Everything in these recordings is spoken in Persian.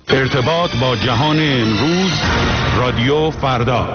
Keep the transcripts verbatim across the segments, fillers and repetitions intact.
ارتباط با جهان امروز، رادیو فردا.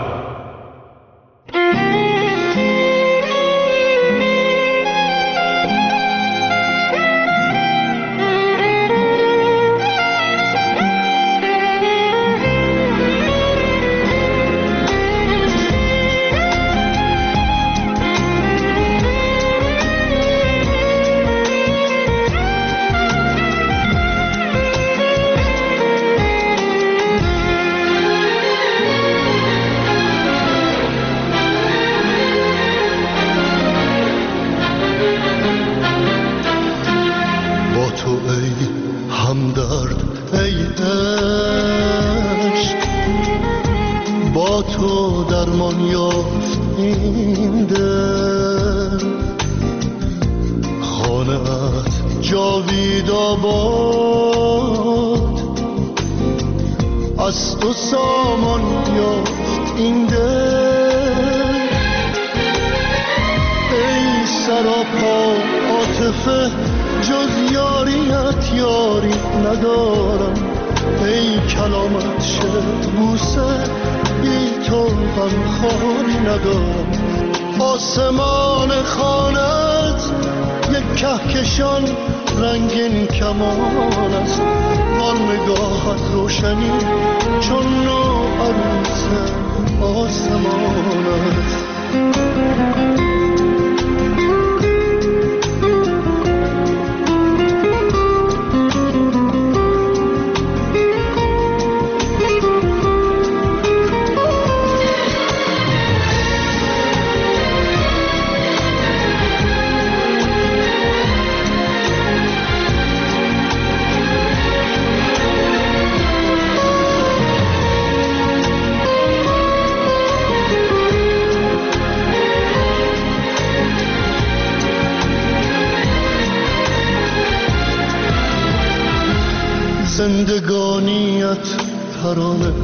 زندگانیت ترانه،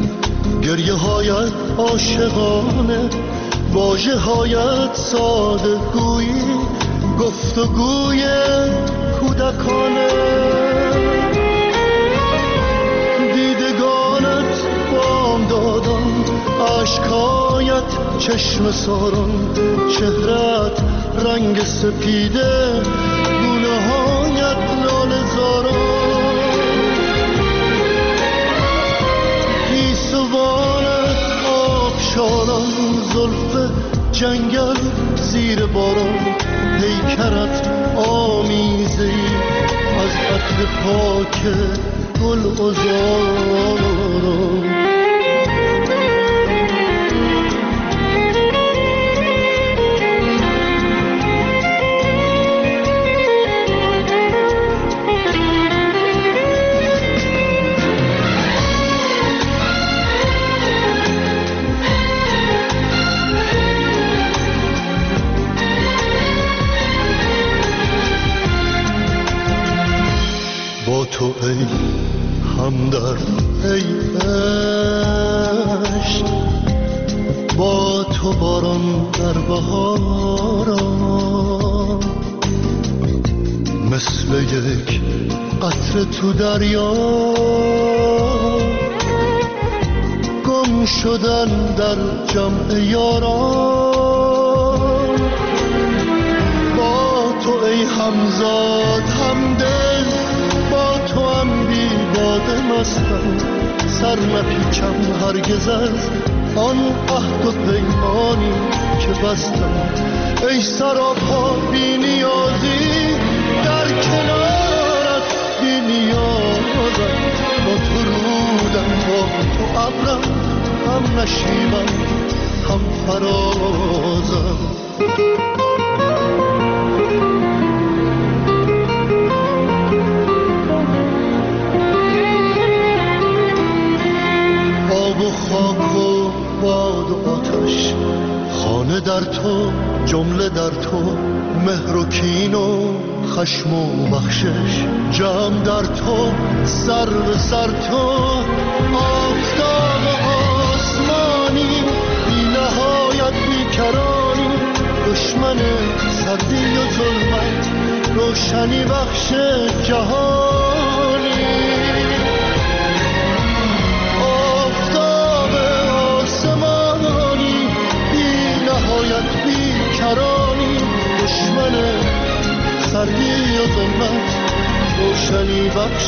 گریه هایت عاشقانه، واژه هایت ساده گویی، گفتگوی کودکانه، دیدگانت بامدادان، عشقایت چشم ساران، چهرت رنگ سپیده، گونه هایت لاله زاران، گیسوانت آبشاران، زلف جنگل زیر باران، پیکرت آمیزه‌ای از عطر پاک گل عذاران. تو ای همدرد، ای عشق، با تو باران در بهاران، مثل یک قطره تو دریا، گم شدن در جمع یاران، با تو ای همزاد همدل، تو هم بی باده مستم، سر نپیچم هرگز از آن عهد و پیمانی که بستم، ای سراپا بی نیازی در کنارت، بی نیازم با تو رودم، با تو ابرم، هم نشیمم هم فرازم. خاک و باد و آتش، خانه در تو، جمله در تو، مهر و کین و خشم و بخشش، جمع در تو، سر به سر تو، آفتاب آسمانی، بی نهایت بی کرانی، دشمن سردی و ظلمت، روشنی بخش جهانی.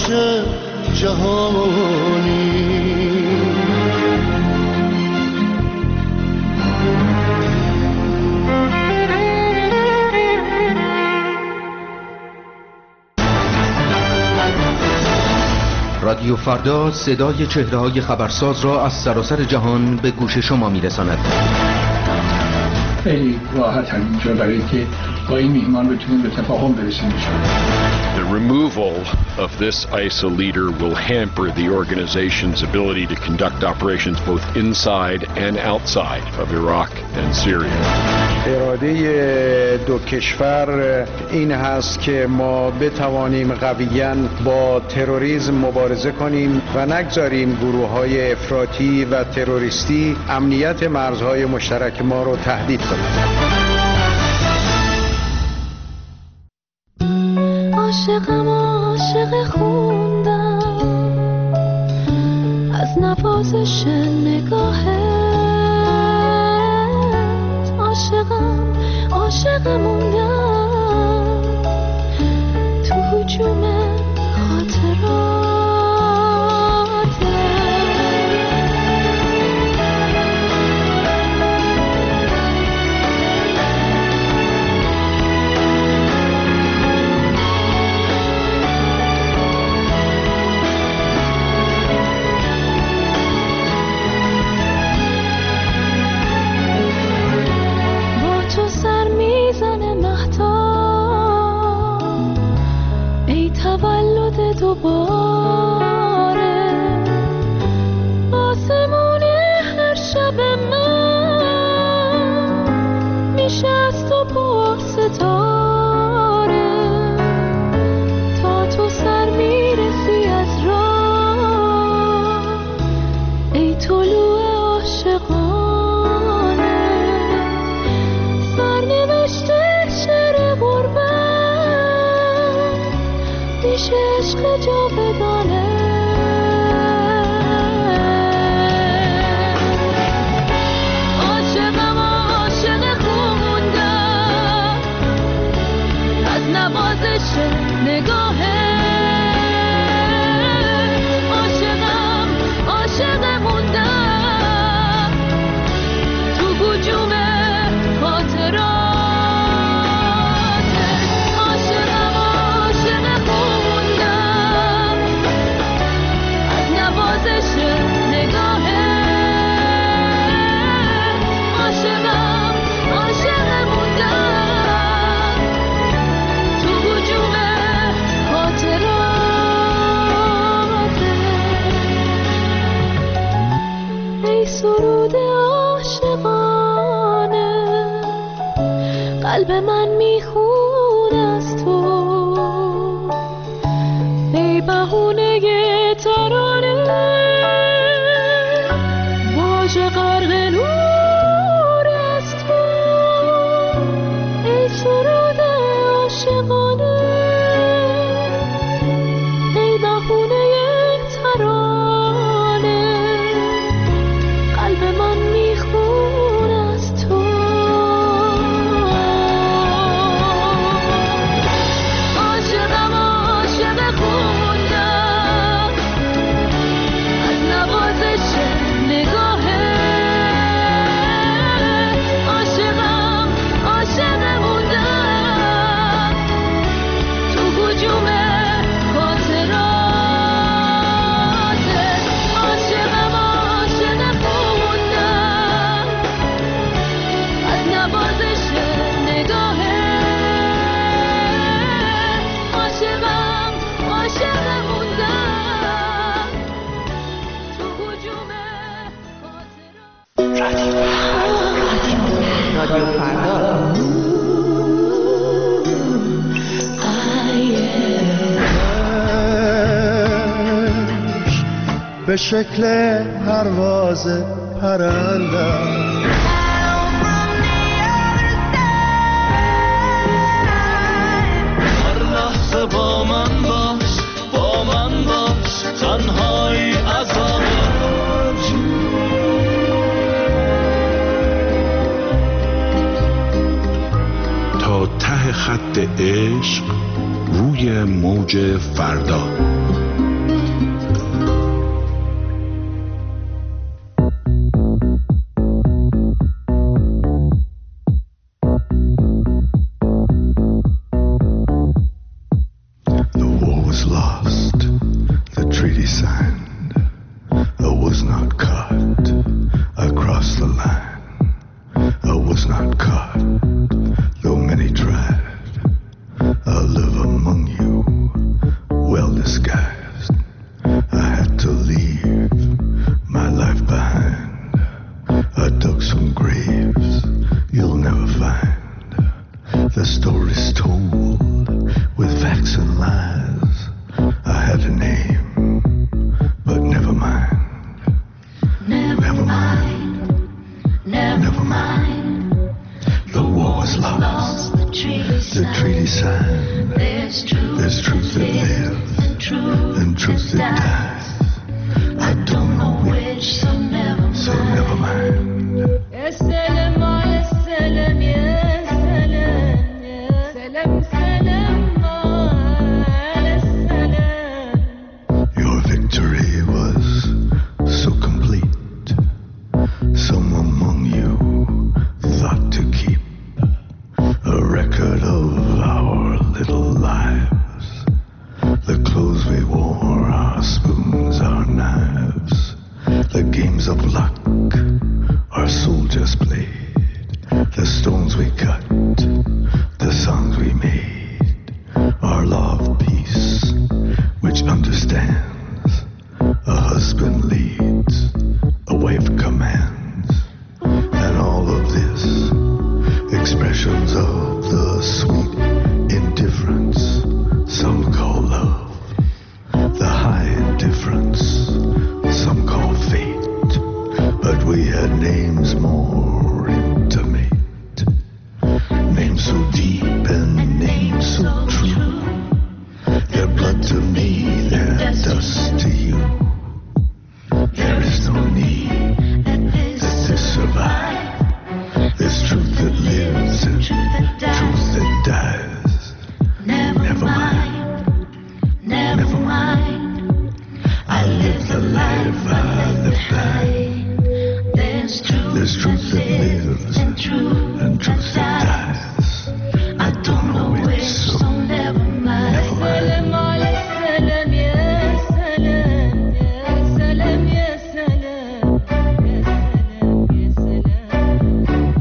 عاشق جهانی. رادیو فردا صدای چهره‌های خبرساز را از سراسر جهان به گوش شما می‌رساند. خیلی راحت هم اینجا برای که با این میهمان بتونیم به تفاهم برسیم. The removal of this I S I L leader will hamper the organization's ability to conduct operations both inside and outside of Iraq and Syria. اراده دو کشور این هست که ما بتوانیم قویاً با تروریسم مبارزه کنیم و نگذاریم گروه‌های افراطی و تروریستی امنیت مرزهای مشترک ما رو تهدید کنند. عاشقم عاشق خوندم از نوازش نگاهت، عاشقم عاشق موندم تو هجوم خاطرات. دوباره آسمون هر شب من میشه از تو پر ستاره تا تو سر میرسی از راه ای طلوع عاشقانه سرنوشته شعر غربت میشه عشق جاودانه. عاشقم عاشق خوندم از نوازش نگاهت، عاشقم عاشق موندم تو هجوم خاطرات. سرود عاشقانه قلب من میخونه از تو ای بهونه ترانه واژه غرق نور از تو ای سرود عاشقانه ای بهونه ترانه قلب من میخون از تو. عاشقم عاشق خوندم از نوازش نگاهت، عاشقم عاشق موندم تو هجوم خاطرات. عاشقم عاشق خوندم از نوازش نگاهت، عاشقم عاشق موندم تو هجوم خاطرات. رادیو فردا. به شکل پرواز پرنده هر لحظه با من باش، با من باش، تنهایی عذاب تا ته خط عشق روی موج فردا. treaty signed, I was not caught. I crossed the line. I was not caught, though many tried. I live among you, well disguised. I had to leave my life behind. I dug some graves you'll never find. The story's told with facts and lies. I had a name, but never mind. Never, Never mind. mind, never, Never mind. The war was lost. The treaty The treaty signed. There's truth, There's truth that lives and truth, and truth that dies. I don't know which, so never so never mind. يا سلام على السلام يا سلام يا سلام سلام على السلام. Your victory was so complete. Some among you thought to keep a record of our little lives. The clothes we wore, our spoons, our knives. The games of luck our soldiers played. The stones we cut, the songs we made. Our law of peace, which understands a husband leads, a wife commands. And all of this, expressions of the sweet indifference some call love, the high indifference some call fate. But we had names more intimate, names so deep and names so true. Their blood to me, their dust to you. There is no need that this survive. There's truth that lives and truth that dies. Never mind, Never mind. I live the life I live by. There's truth, There's truth that lives and truth, and truth that dies. I don't know which, so never mind. never mind. سلام على السلام يا سلام يا سلام يا سلام يا سلام يا سلام.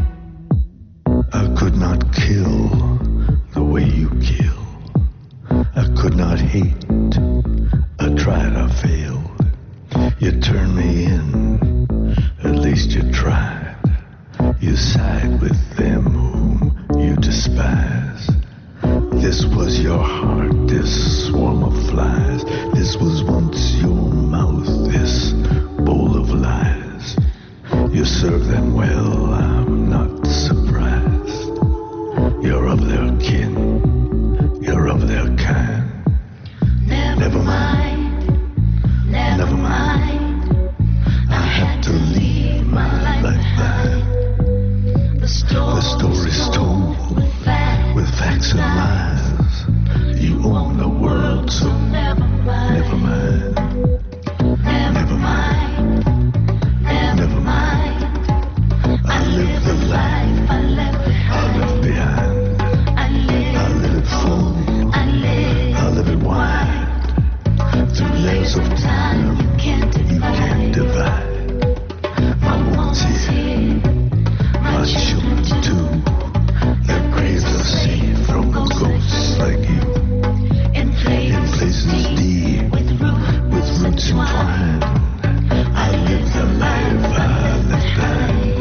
I could not kill the way you kill. I could not hate. I tried, I failed. You turned me in, at least you tried. You side with them whom you despise. This was your heart, this swarm of flies. This was once your mouth, this bowl of lies. You serve them well, I'm not surprised. You're of their kin, you're of their kind. Never mind, never mind. I had to leave my life behind. The story's told with facts and lies. You own the world, so never mind. never mind. Never mind, never mind. I live the life I left I behind. left behind. I live, I live it full, I live. I live it wide. Through layers of time, You can't you can't divide. divide. My woman's here, my children too. Their graves are safe from ghosts like you. In In places deep, with roots, with roots entwined. I live the life I left behind.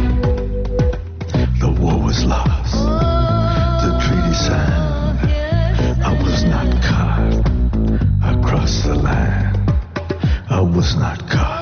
The war was lost, the treaty signed. I was not caught. I crossed the line. I was not caught.